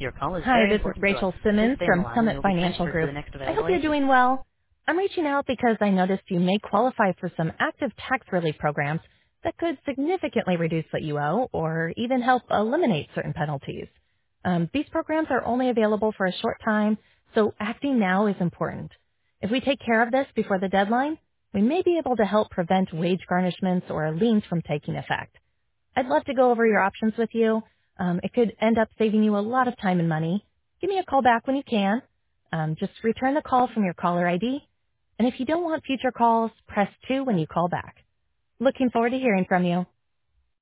Hi, this is Rachel Simmons from Summit Financial Group. I hope you're doing well. I'm reaching out because I noticed you may qualify for some active tax relief programs that could significantly reduce what you owe or even help eliminate certain penalties. These programs are only available for a short time, so acting now is important. If we take care of this before the deadline, we may be able to help prevent wage garnishments or liens from taking effect. I'd love to go over your options with you. It could end up saving you a lot of time and money. Give me a call back when you can. Just return the call from your caller ID. And if you don't want future calls, press 2 when you call back. Looking forward to hearing from you.